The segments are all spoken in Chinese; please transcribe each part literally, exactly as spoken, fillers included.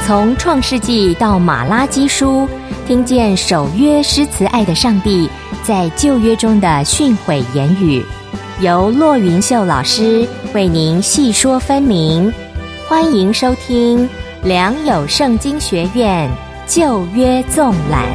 从创世纪到马拉基书，听见守约施慈爱的上帝在旧约中的训诲言语，由骆云秀老师为您细说分明。欢迎收听良友圣经学院旧约纵览。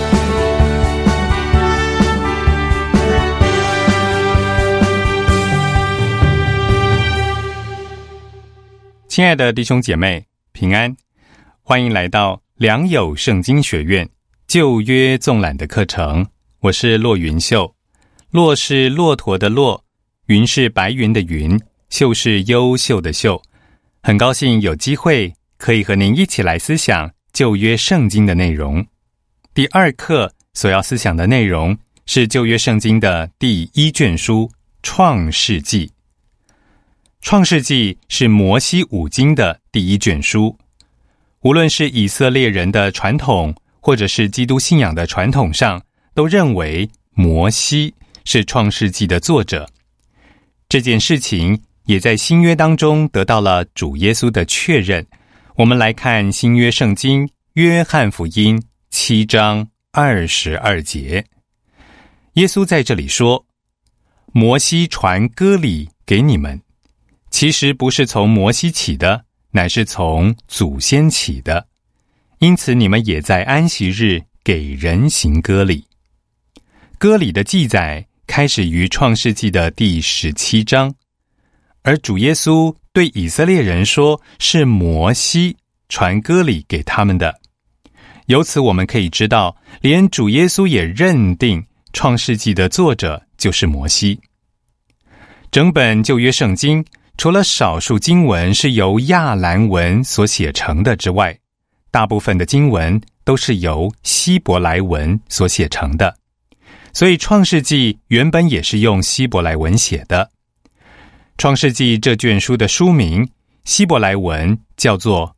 亲爱的弟兄姐妹，平安，欢迎来到良友圣经学院旧约纵览的课程。我是骆云秀，骆是骆驼的骆，云是白云的云，秀是优秀的秀。很高兴有机会可以和您一起来思想旧约圣经的内容。第二课所要思想的内容是旧约圣经的第一卷书创世纪。创世纪是摩西五经的第一卷书，无论是以色列人的传统，或者是基督信仰的传统上，都认为摩西是创世纪的作者。这件事情也在新约当中得到了主耶稣的确认。我们来看新约圣经约翰福音七章二十二节，耶稣在这里说：摩西传割礼给你们，其实不是从摩西起的，乃是从祖先起的，因此你们也在安息日给人行割礼。割礼的记载开始于创世纪的第十七章，而主耶稣对以色列人说是摩西传割礼给他们的。由此我们可以知道，连主耶稣也认定创世纪的作者就是摩西。整本旧约圣经除了少数经文是由亚兰文所写成的之外，大部分的经文都是由希伯来文所写成的。所以创世纪原本也是用希伯来文写的。创世纪这卷书的书名希伯来文叫做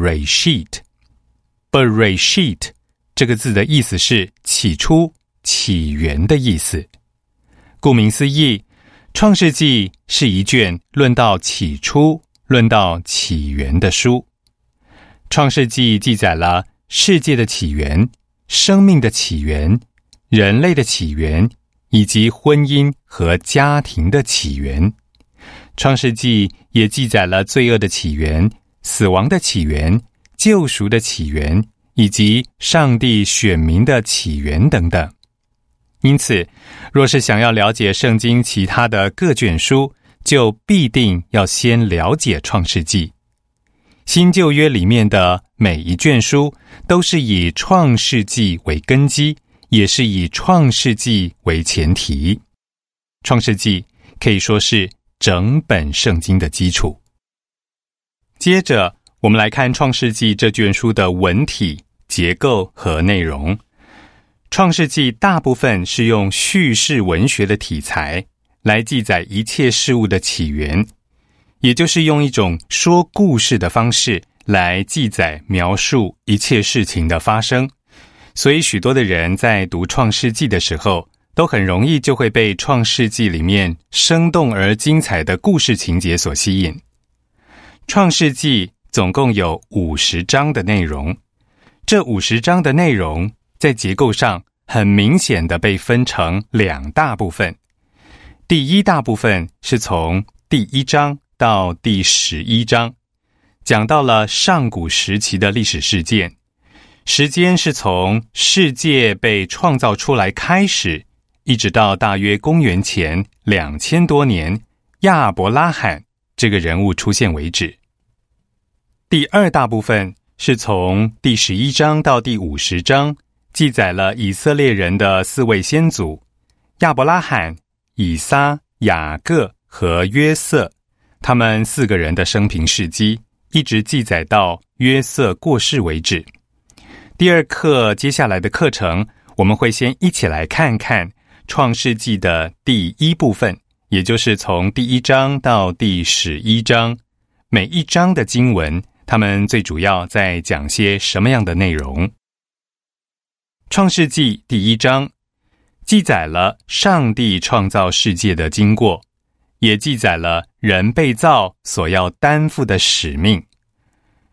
Bereshit。Bereshit 这个字的意思是起初、起源的意思。顾名思义，创世纪是一卷论到起初、论到起源的书。创世纪记载了世界的起源、生命的起源、人类的起源，以及婚姻和家庭的起源。创世纪也记载了罪恶的起源、死亡的起源、救赎的起源，以及上帝选民的起源等等。因此，若是想要了解圣经其他的各卷书，就必定要先了解创世纪。新旧约里面的每一卷书都是以创世纪为根基，也是以创世纪为前提。创世纪可以说是整本圣经的基础。接着我们来看创世纪这卷书的文体、结构和内容。创世纪大部分是用叙事文学的题材来记载一切事物的起源，也就是用一种说故事的方式来记载描述一切事情的发生。所以许多的人在读创世纪的时候，都很容易就会被创世纪里面生动而精彩的故事情节所吸引。创世纪总共有五十章的内容，这五十章的内容在结构上很明显的被分成两大部分。第一大部分是从第一章到第十一章，讲到了上古时期的历史事件，时间是从世界被创造出来开始，一直到大约公元前两千多年亚伯拉罕这个人物出现为止。第二大部分是从第十一章到第五十章，记载了以色列人的四位先祖亚伯拉罕、以撒、雅各和约瑟，他们四个人的生平事迹，一直记载到约瑟过世为止。第二课接下来的课程，我们会先一起来看看创世纪的第一部分，也就是从第一章到第十一章，每一章的经文他们最主要在讲些什么样的内容。创世纪第一章记载了上帝创造世界的经过，也记载了人被造所要担负的使命。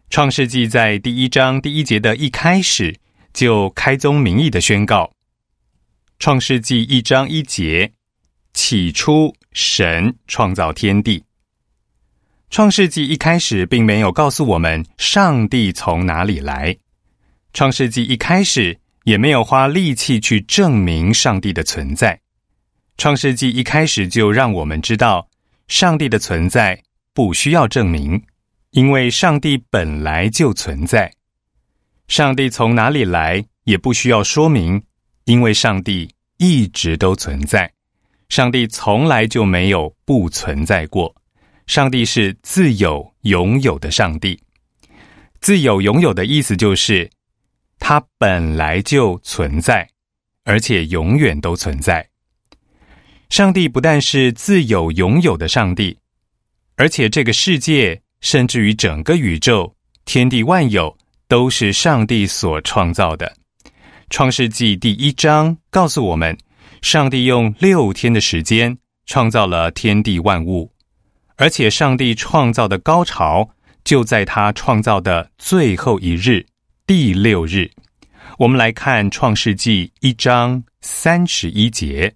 创世纪在第一章第一节的一开始就开宗明义的宣告，创世纪一章一节，起初神创造天地。创世纪一开始并没有告诉我们上帝从哪里来，创世纪一开始也没有花力气去证明上帝的存在。创世纪一开始就让我们知道，上帝的存在不需要证明，因为上帝本来就存在。上帝从哪里来也不需要说明，因为上帝一直都存在。上帝从来就没有不存在过。上帝是自有永有的上帝。自有永有的意思就是他本来就存在，而且永远都存在。上帝不但是自有永有的上帝，而且这个世界甚至于整个宇宙天地万有都是上帝所创造的。创世纪第一章告诉我们，上帝用六天的时间创造了天地万物，而且上帝创造的高潮就在他创造的最后一日，第六日。我们来看创世纪一章三十一节，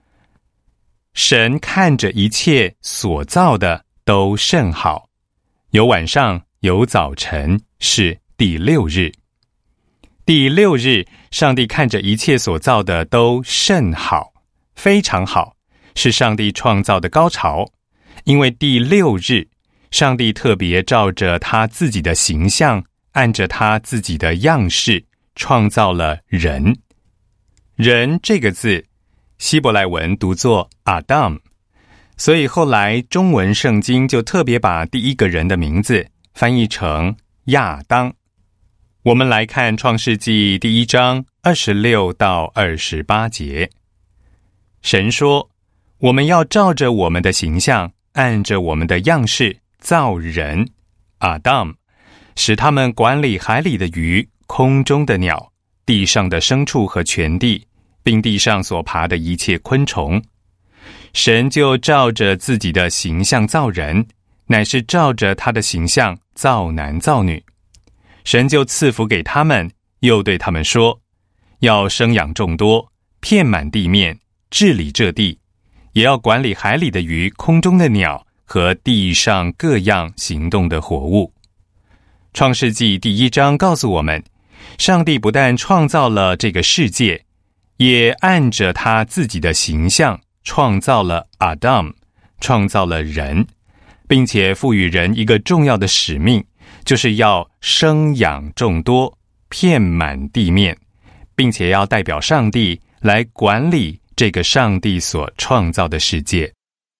神看着一切所造的都甚好，有晚上有早晨，是第六日。第六日，上帝看着一切所造的都甚好，非常好，是上帝创造的高潮。因为第六日，上帝特别照着他自己的形象，按着他自己的样式，创造了人。人这个字，希伯来文读作 Adam， 所以后来中文圣经就特别把第一个人的名字翻译成亚当。我们来看创世纪第一章二十六到二十八节。神说，我们要照着我们的形象，按着我们的样式造人 Adam， 使他们管理海里的鱼，空中的鸟，地上的牲畜和全地，并地上所爬的一切昆虫。神就照着自己的形象造人，乃是照着他的形象造男造女。神就赐福给他们，又对他们说，要生养众多，遍满地面，治理这地，也要管理海里的鱼，空中的鸟和地上各样行动的活物。创世纪第一章告诉我们，上帝不但创造了这个世界，也按着他自己的形象创造了 Adam， 创造了人，并且赋予人一个重要的使命，就是要生养众多，遍满地面，并且要代表上帝来管理这个上帝所创造的世界。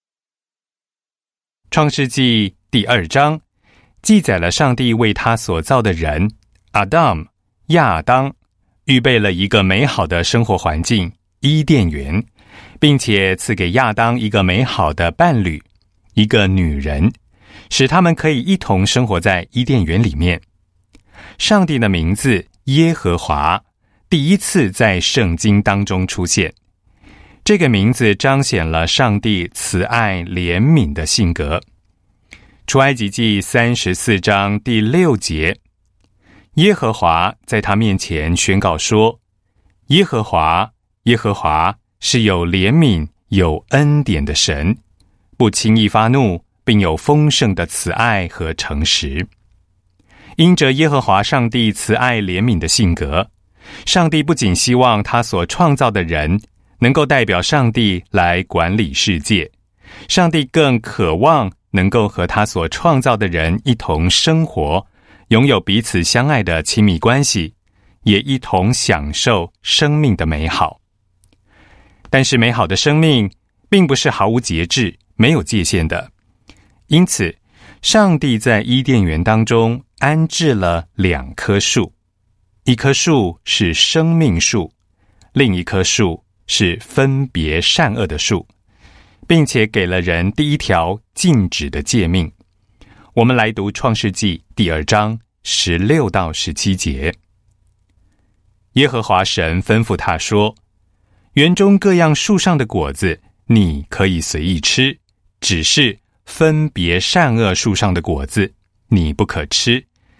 创世纪第二章记载了上帝为他所造的人 Adam 亚当预备了一个美好的生活环境伊甸园，并且赐给亚当一个美好的伴侣，一个女人，使他们可以一同生活在伊甸园里面。上帝的名字耶和华第一次在圣经当中出现，这个名字彰显了上帝慈爱怜悯的性格。出埃及记三十四章第六节，耶和华在他面前宣告说，耶和华耶和华是有怜悯有恩典的神，不轻易发怒，并有丰盛的慈爱和诚实。因着耶和华上帝慈爱怜悯的性格，上帝不仅希望他所创造的人能够代表上帝来管理世界，上帝更渴望能够和他所创造的人一同生活，拥有彼此相爱的亲密关系，也一同享受生命的美好。但是美好的生命并不是毫无节制，没有界限的。因此，上帝在伊甸园当中安置了两棵树，一棵树是生命树，另一棵树是分别善恶的树，并且给了人第一条禁止的诫命。我们来读创世纪第二章十六到十七节。耶和华神吩咐他说，园中各样树上的果子你可以随意吃，只是分别善恶树上的果子你不可吃，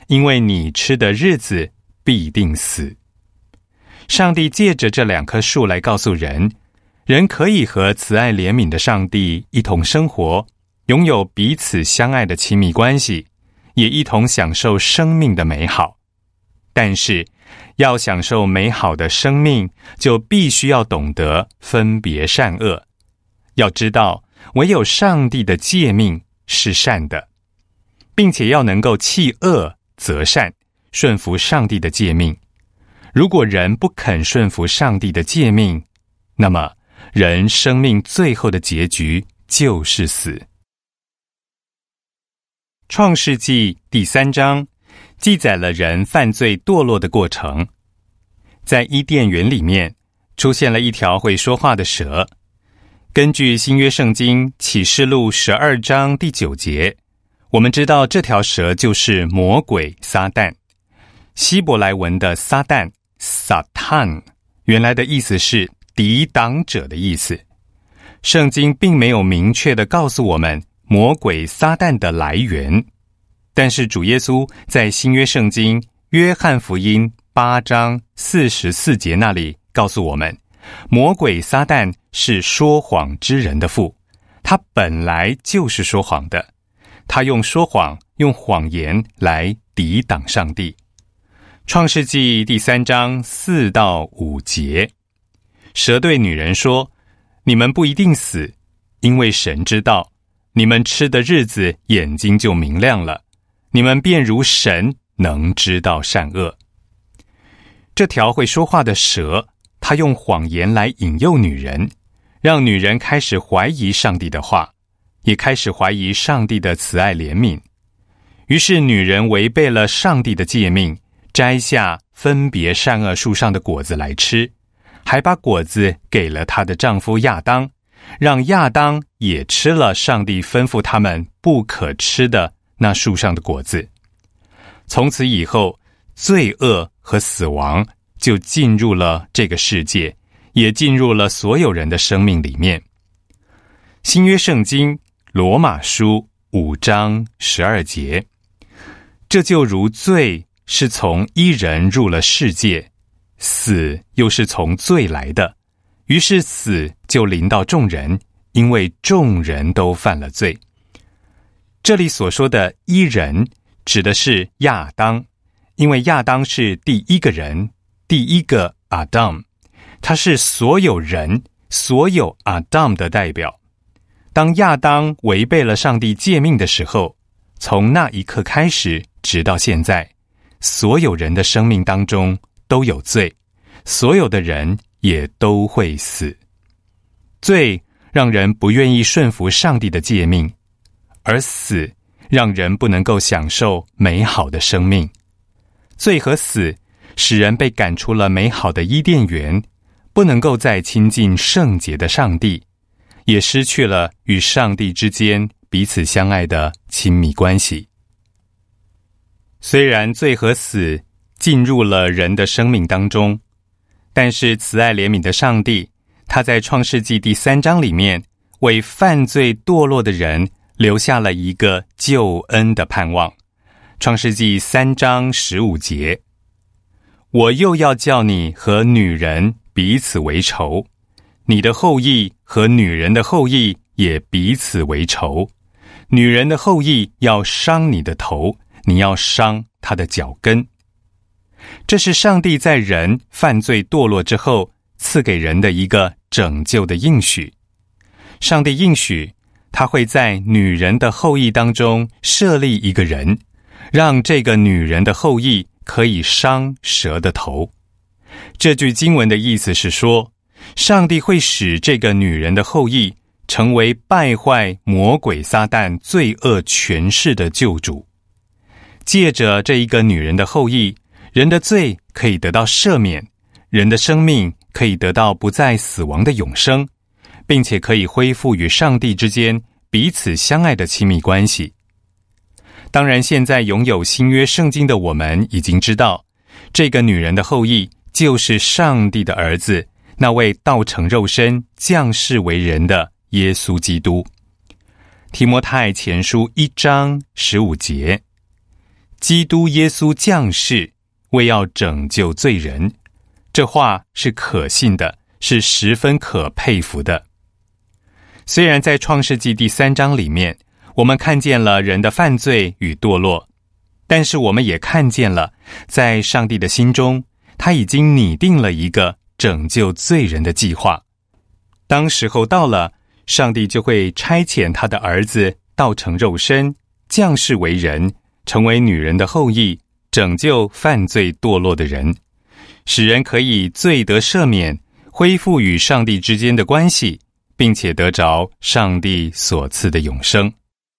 因为你吃的日子必定死。上帝借着这两棵树来告诉人，人可以和慈爱怜悯的上帝一同生活，拥有彼此相爱的亲密关系，也一同享受生命的美好。但是要享受美好的生命，就必须要懂得分别善恶。要知道，唯有上帝的诫命是善的，并且要能够弃恶择善，顺服上帝的诫命。如果人不肯顺服上帝的诫命，那么人生命最后的结局就是死。创世纪第三章记载了人犯罪堕落的过程。在伊甸园里面出现了一条会说话的蛇。根据新约圣经启示录十二章第九节，我们知道这条蛇就是魔鬼撒旦。希伯来文的撒旦 Satan 原来的意思是抵挡者的意思。圣经并没有明确地告诉我们魔鬼撒旦的来源，但是主耶稣在新约圣经约翰福音八章四十四节那里告诉我们，魔鬼撒旦是说谎之人的父，他本来就是说谎的，他用说谎用谎言来抵挡上帝。创世纪第三章四到五节，蛇对女人说，你们不一定死，因为神知道你们吃的日子眼睛就明亮了，你们便如神，能知道善恶。这条会说话的蛇，他用谎言来引诱女人，让女人开始怀疑上帝的话，也开始怀疑上帝的慈爱怜悯。于是女人违背了上帝的诫命，摘下分别善恶树上的果子来吃，还把果子给了她的丈夫亚当，让亚当也吃了上帝吩咐他们不可吃的那树上的果子。从此以后，罪恶和死亡就进入了这个世界，也进入了所有人的生命里面。新约圣经罗马书五章十二节，这就如罪是从一人入了世界，死又是从罪来的，于是死就临到众人，因为众人都犯了罪。这里所说的一人指的是亚当，因为亚当是第一个人，第一个 Adam， 他是所有人所有 Adam 的代表。当亚当违背了上帝诫命的时候，从那一刻开始直到现在，所有人的生命当中都有罪，所有的人也都会死。罪让人不愿意顺服上帝的诫命，而死让人不能够享受美好的生命。罪和死使人被赶出了美好的伊甸园，不能够再亲近圣洁的上帝，也失去了与上帝之间彼此相爱的亲密关系。虽然罪和死进入了人的生命当中，但是慈爱怜悯的上帝，他在创世纪第三章里面为犯罪堕落的人留下了一个救恩的盼望。创世纪三章十五节，我又要叫你和女人彼此为仇，你的后裔和女人的后裔也彼此为仇，女人的后裔要伤你的头，你要伤她的脚跟。这是上帝在人犯罪堕落之后赐给人的一个拯救的应许。上帝应许他会在女人的后裔当中设立一个人，让这个女人的后裔可以伤蛇的头。这句经文的意思是说，上帝会使这个女人的后裔成为败坏魔鬼撒旦罪恶权势的救主。借着这一个女人的后裔，人的罪可以得到赦免，人的生命可以得到不再死亡的永生，并且可以恢复与上帝之间彼此相爱的亲密关系。当然，现在拥有新约圣经的我们已经知道，这个女人的后裔就是上帝的儿子，那位道成肉身降世为人的耶稣基督。提摩太前书一章十五节， 基督耶稣降世，为要拯救罪人。这话是可信的，是十分可佩服的。虽然在创世纪第三章里面，我们看见了人的犯罪与堕落，但是我们也看见了，在上帝的心中，他已经拟定了一个拯救罪人的计划。当时候到了，上帝就会差遣他的儿子道成肉身，降世为人，成为女人的后裔，拯救犯罪堕落的人，使人可以罪得赦免，恢复与上帝之间的关系，并且得着上帝所赐的永生。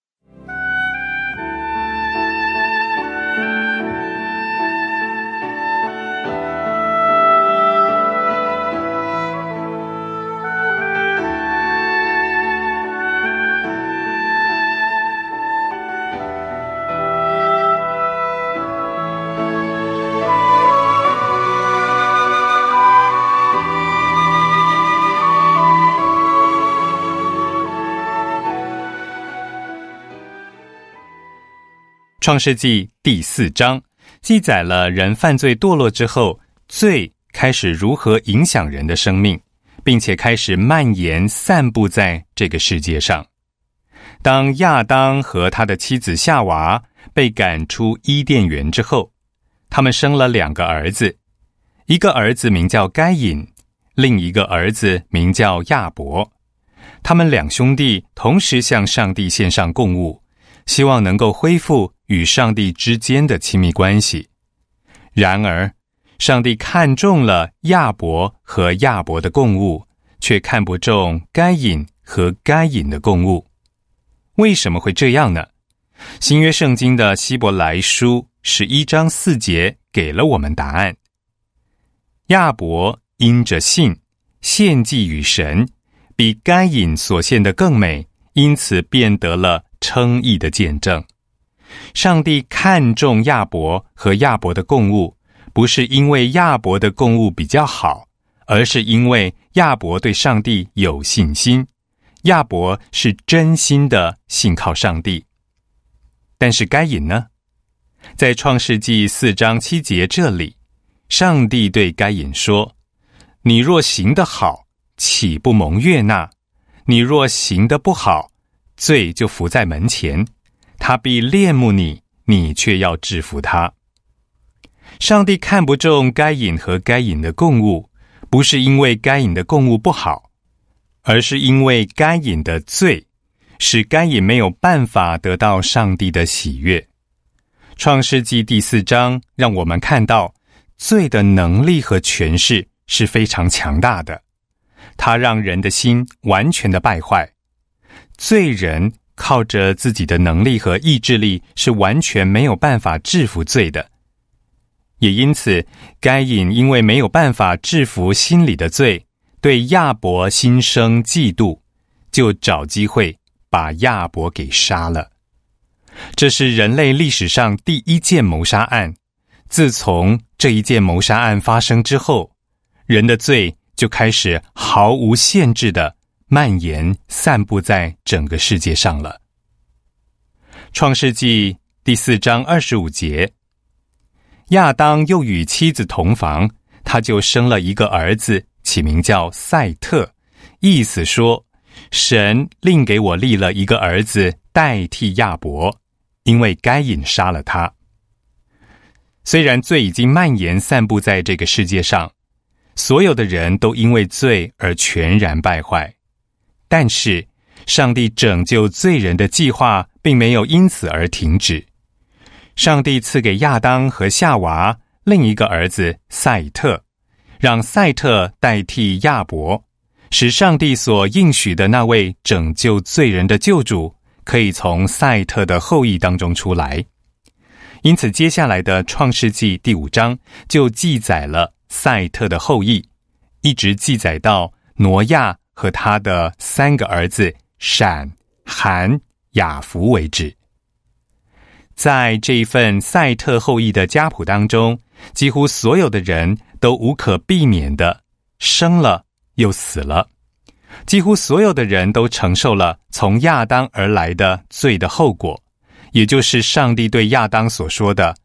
创世纪第四章记载了人犯罪堕落之后，罪开始如何影响人的生命，并且开始蔓延散布在这个世界上。当亚当和他的妻子夏娃被赶出伊甸园之后，他们生了两个儿子，一个儿子名叫该隐，另一个儿子名叫亚伯。他们两兄弟同时向上帝献上供物，希望能够恢复与上帝之间的亲密关系。然而，上帝看中了亚伯和亚伯的供物，却看不中该隐和该隐的供物。为什么会这样呢？新约圣经的希伯来书十一章四节给了我们答案。亚伯因着信献祭与神，比该隐所献的更美，因此便得了称义的见证。上帝看重亚伯和亚伯的供物，不是因为亚伯的供物比较好，而是因为亚伯对上帝有信心，亚伯是真心的信靠上帝。但是该隐呢？在创世纪四章七节这里，上帝对该隐说：你若行得好，岂不蒙悦纳？你若行得不好，罪就伏在门前，他必恋慕你，你却要制服他。上帝看不中该隐和该隐的供物，不是因为该隐的供物不好，而是因为该隐的罪，使该隐没有办法得到上帝的喜悦。创世纪第四章让我们看到，罪的能力和权势是非常强大的，它让人的心完全的败坏。罪人靠着自己的能力和意志力是完全没有办法制服罪的。也因此，该隐因为没有办法制服心里的罪，对亚伯心生嫉妒，就找机会把亚伯给杀了。这是人类历史上第一件谋杀案。自从这一件谋杀案发生之后，人的罪就开始毫无限制地蔓延散布在整个世界上了。创世纪第四章二十五节，亚当又与妻子同房，他就生了一个儿子，起名叫赛特，意思说，神另给我立了一个儿子代替亚伯，因为该隐杀了他。虽然罪已经蔓延散布在这个世界上，所有的人都因为罪而全然败坏，但是上帝拯救罪人的计划并没有因此而停止。上帝赐给亚当和夏娃另一个儿子赛特，让赛特代替亚伯，使上帝所应许的那位拯救罪人的救主可以从赛特的后裔当中出来。因此接下来的创世纪第五章就记载了赛特的后裔，一直记载到挪亚和他的三个儿子闪、含、雅弗为止。在这一份赛特后裔的家谱当中，几乎所有的人都无可避免的生了又死了，几乎所有的人都承受了从亚当而来的罪的后果，也就是上帝对亚当所说的，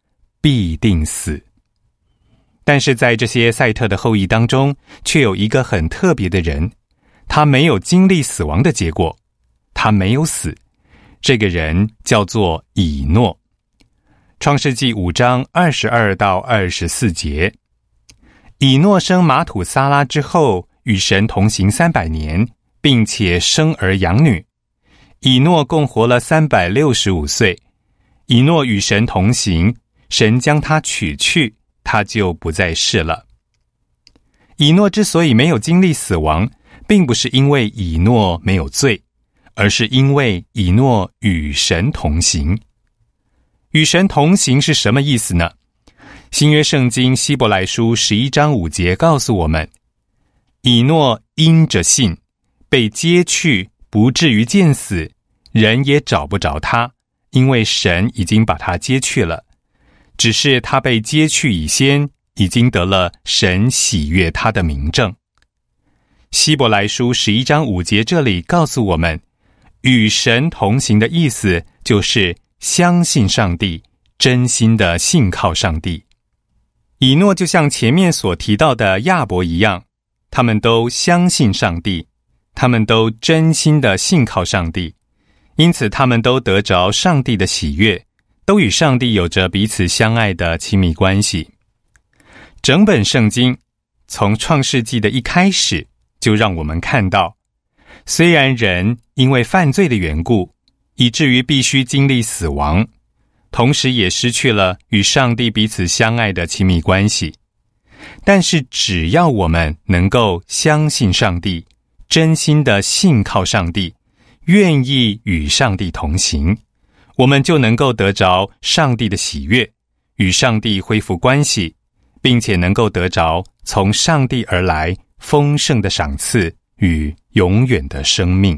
必定死。但是在这些赛特的后裔当中，却有一个很特别的人，他没有经历死亡的结果，他没有死。这个人叫做以诺。创世纪五章二十二到二十四节，以诺生马土撒拉之后，与神同行三百年，并且生儿养女。以诺共活了三百六十五岁。以诺与神同行，神将他取去，他就不再世了。以诺之所以没有经历死亡，并不是因为以诺没有罪，而是因为以诺与神同行。与神同行是什么意思呢？新约圣经希伯来书十一章五节告诉我们，以诺因着信被接去，不至于见死，人也找不着他，因为神已经把他接去了。只是他被接去以先，已经得了神喜悦他的明证。希伯来书十一章五节这里告诉我们，与神同行的意思就是相信上帝，真心的信靠上帝。以诺就像前面所提到的亚伯一样，他们都相信上帝，他们都真心的信靠上帝，因此他们都得着上帝的喜悦，都与上帝有着彼此相爱的亲密关系。整本圣经从创世纪的一开始，就让我们看到，虽然人因为犯罪的缘故，以至于必须经历死亡，同时也失去了与上帝彼此相爱的亲密关系，但是只要我们能够相信上帝，真心的信靠上帝，愿意与上帝同行，我们就能够得着上帝的喜悦，与上帝恢复关系，并且能够得着从上帝而来丰盛的赏赐与永远的生命。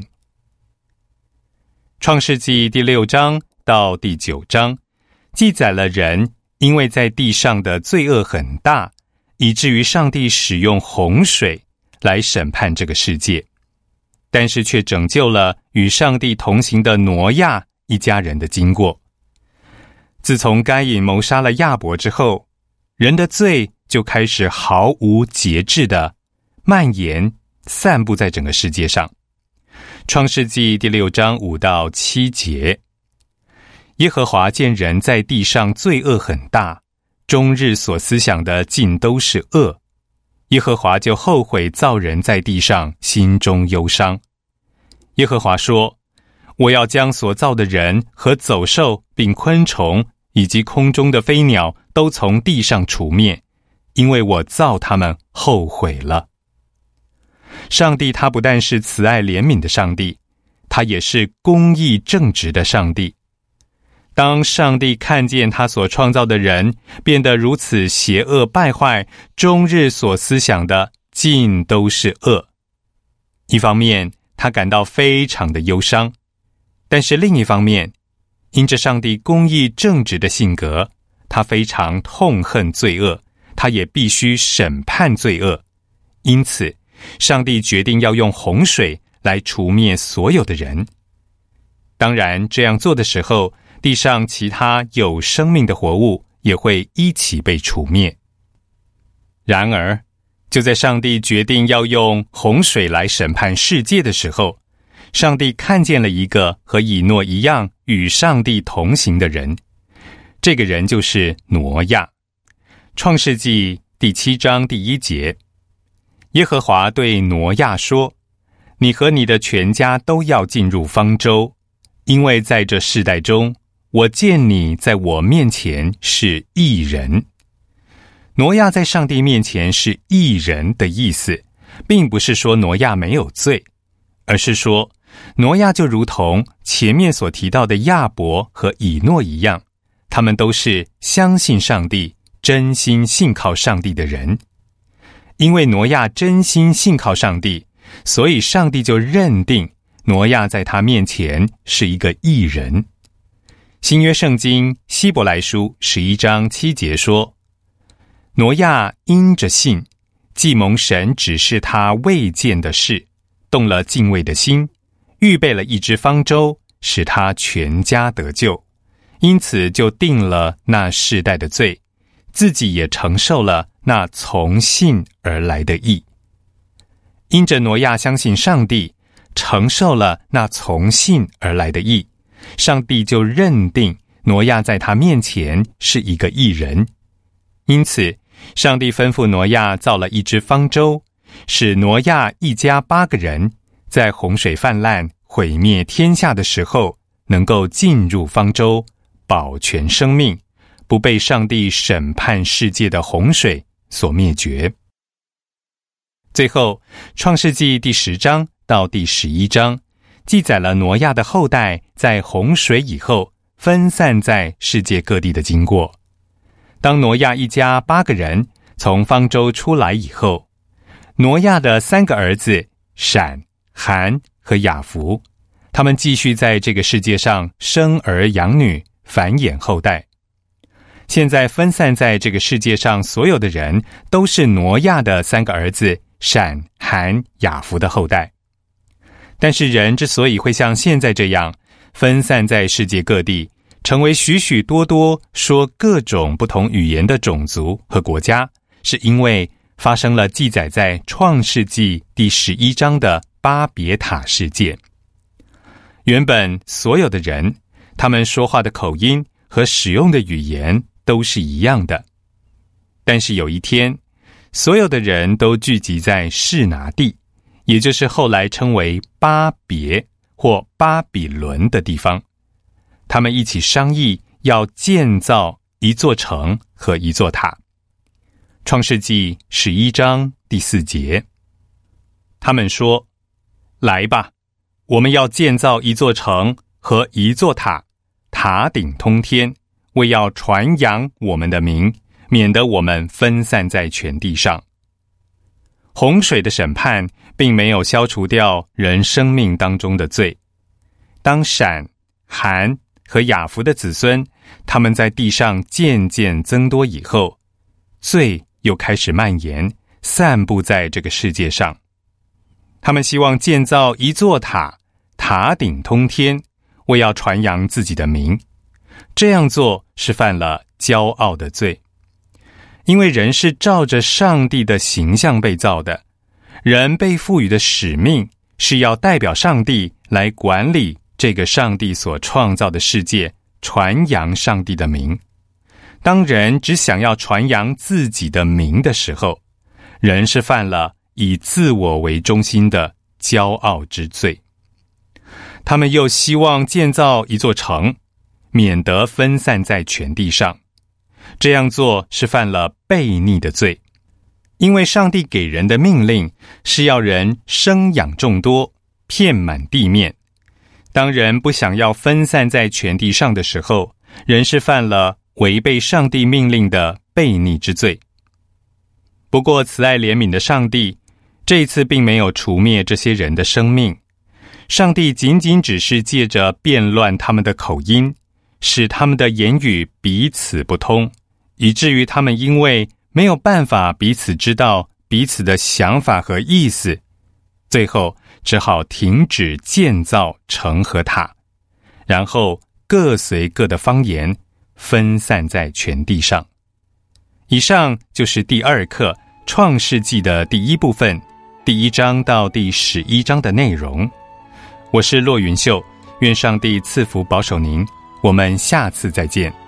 创世纪第六章到第九章记载了人因为在地上的罪恶很大，以至于上帝使用洪水来审判这个世界，但是却拯救了与上帝同行的挪亚一家人的经过。自从该隐谋杀了亚伯之后，人的罪就开始毫无节制地蔓延散布在整个世界上。创世纪第六章五到七节，耶和华见人在地上罪恶很大，终日所思想的尽都是恶，耶和华就后悔造人在地上，心中忧伤。耶和华说，我要将所造的人和走兽并昆虫以及空中的飞鸟都从地上除灭，因为我造他们后悔了。上帝他不但是慈爱怜悯的上帝，他也是公义正直的上帝。当上帝看见他所创造的人变得如此邪恶败坏，终日所思想的尽都是恶，一方面他感到非常的忧伤，但是另一方面，因着上帝公义正直的性格，他非常痛恨罪恶，他也必须审判罪恶。因此上帝决定要用洪水来除灭所有的人。当然这样做的时候，地上其他有生命的活物也会一起被除灭。然而就在上帝决定要用洪水来审判世界的时候，上帝看见了一个和以诺一样与上帝同行的人，这个人就是挪亚。创世纪第七章第一节，耶和华对挪亚说，你和你的全家都要进入方舟，因为在这世代中，我见你在我面前是义人。挪亚在上帝面前是义人的意思，并不是说挪亚没有罪，而是说挪亚就如同前面所提到的亚伯和以诺一样，他们都是相信上帝，真心信靠上帝的人。因为挪亚真心信靠上帝，所以上帝就认定挪亚在他面前是一个义人。新约圣经希伯来书十一章七节说，挪亚因着信，既蒙神指示他未见的事，动了敬畏的心，预备了一只方舟，使他全家得救， 因此就定了那世代的罪，自己也承受了那从信而来的义。因着挪亚相信上帝，承受了那从信而来的义，上帝就认定挪亚在他面前是一个义人。因此上帝吩咐挪亚造了一只方舟，使挪亚一家八个人在洪水泛滥毁灭天下的时候，能够进入方舟，保全生命，不被上帝审判世界的洪水所灭绝。最后，创世纪第十章到第十一章记载了挪亚的后代在洪水以后分散在世界各地的经过。当挪亚一家八个人从方舟出来以后，挪亚的三个儿子闪、含和雅弗，他们继续在这个世界上生儿养女，繁衍后代。现在分散在这个世界上所有的人，都是挪亚的三个儿子闪、含、雅弗的后代。但是人之所以会像现在这样分散在世界各地，成为许许多多说各种不同语言的种族和国家，是因为发生了记载在创世纪第十一章的巴别塔事件。原本所有的人，他们说话的口音和使用的语言都是一样的，但是有一天，所有的人都聚集在示拿地，也就是后来称为巴别或巴比伦的地方。他们一起商议要建造一座城和一座塔。创世纪十一章第四节，他们说：来吧，我们要建造一座城和一座塔，塔顶通天，为要传扬我们的名，免得我们分散在全地上。洪水的审判并没有消除掉人生命当中的罪。当闪、含和雅弗的子孙，他们在地上渐渐增多以后，罪又开始蔓延，散布在这个世界上。他们希望建造一座塔，塔顶通天，为要传扬自己的名。这样做是犯了骄傲的罪。因为人是照着上帝的形象被造的，人被赋予的使命是要代表上帝来管理这个上帝所创造的世界，传扬上帝的名。当人只想要传扬自己的名的时候，人是犯了以自我为中心的骄傲之罪。他们又希望建造一座城，免得分散在全地上。这样做是犯了悖逆的罪。因为上帝给人的命令是要人生养众多，遍满地面。当人不想要分散在全地上的时候，人是犯了违背上帝命令的悖逆之罪。不过慈爱怜悯的上帝这一次并没有除灭这些人的生命，上帝仅仅只是借着变乱他们的口音，使他们的言语彼此不通，以至于他们因为没有办法彼此知道彼此的想法和意思，最后只好停止建造城和塔，然后各随各的方言，分散在全地上。以上就是第二课创世纪的第一部分，第一章到第十一章的内容。我是骆云秀，愿上帝赐福保守您，我们下次再见。